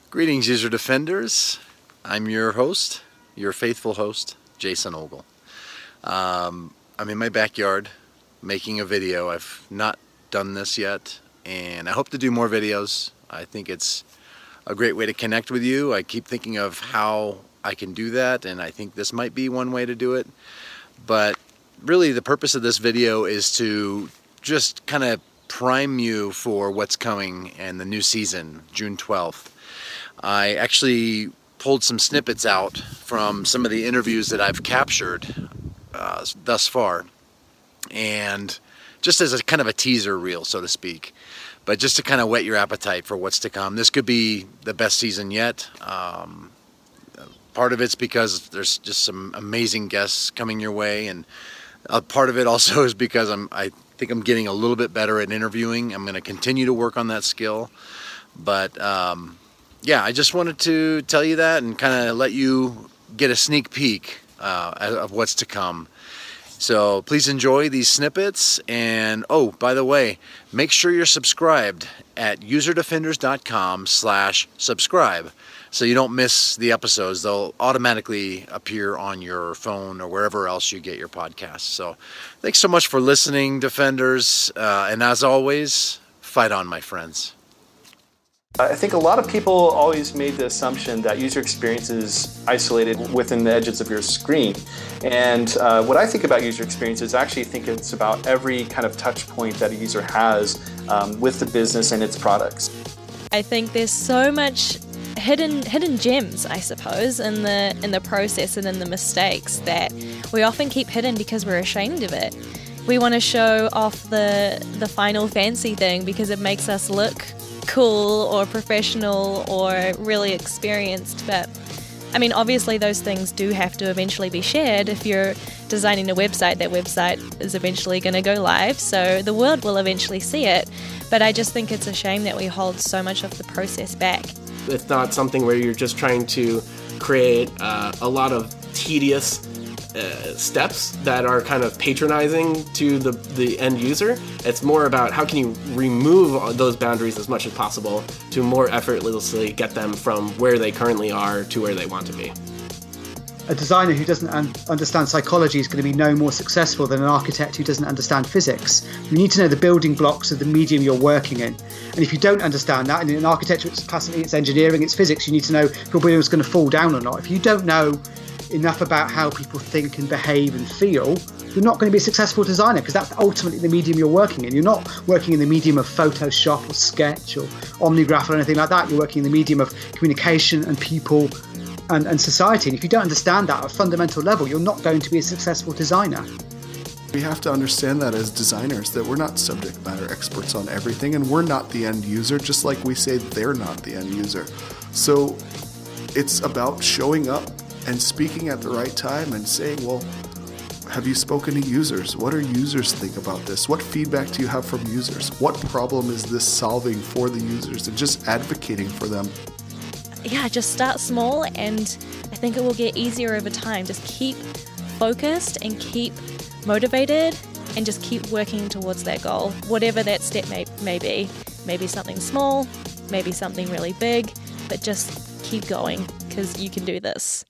Greetings, user defenders. I'm your host, your faithful host, Jason Ogle. I'm in my backyard making a video. I've not done this yet, and I hope to do more videos. I think it's a great way to connect with you. I keep thinking of how I can do that, and I think this might be one way to do it. But really, the purpose of this video is to just kind of prime you for what's coming in the new season, June 12th. I actually pulled some snippets out from some of the interviews that I've captured thus far, and just as a kind of a teaser reel, so to speak, but just to kind of whet your appetite for what's to come. This could be the best season yet. Part of it's because there's just some amazing guests coming your way, and part of it also is because I think I'm getting a little bit better at interviewing. I'm going to continue to work on that skill, but yeah, I just wanted to tell you that and kind of let you get a sneak peek of what's to come. So please enjoy these snippets. And oh, by the way, make sure you're subscribed at userdefenders.com/subscribe so you don't miss the episodes. They'll automatically appear on your phone or wherever else you get your podcasts. So thanks so much for listening, Defenders. And as always, fight on, my friends. I think a lot of people always made the assumption that user experience is isolated within the edges of your screen. And what I think about user experience is I actually think it's about every kind of touch point that a user has with the business and its products. I think there's so much hidden gems, I suppose, in the process and in the mistakes that we often keep hidden because we're ashamed of it. We want to show off the final fancy thing because it makes us look cool or professional or really experienced, but I mean, obviously those things do have to eventually be shared. If you're designing a website, that website is eventually going to go live, so the world will eventually see it. But I just think it's a shame that we hold so much of the process back. It's not something where you're just trying to create a lot of tedious steps that are kind of patronizing to the end user. It's more about how can you remove those boundaries as much as possible to more effortlessly get them from where they currently are to where they want to be. A designer who doesn't understand psychology is going to be no more successful than an architect who doesn't understand physics. You need to know the building blocks of the medium you're working in. And if you don't understand that, and in architecture it's classically it's engineering, it's physics, you need to know if your building is going to fall down or not. If you don't know enough about how people think and behave and feel, you're not going to be a successful designer, because that's ultimately the medium you're working in. You're not working in the medium of Photoshop or Sketch or OmniGraph or anything like that. You're working in the medium of communication and people and society. And if you don't understand that at a fundamental level, you're not going to be a successful designer. We have to understand that as designers, that we're not subject matter experts on everything, and we're not the end user, just like we say they're not the end user. So it's about showing up and speaking at the right time and saying, well, have you spoken to users? What do users think about this? What feedback do you have from users? What problem is this solving for the users? And just advocating for them. Yeah, just start small, and I think it will get easier over time. Just keep focused and keep motivated and just keep working towards that goal, whatever that step may be. Maybe something small, maybe something really big, but just keep going because you can do this.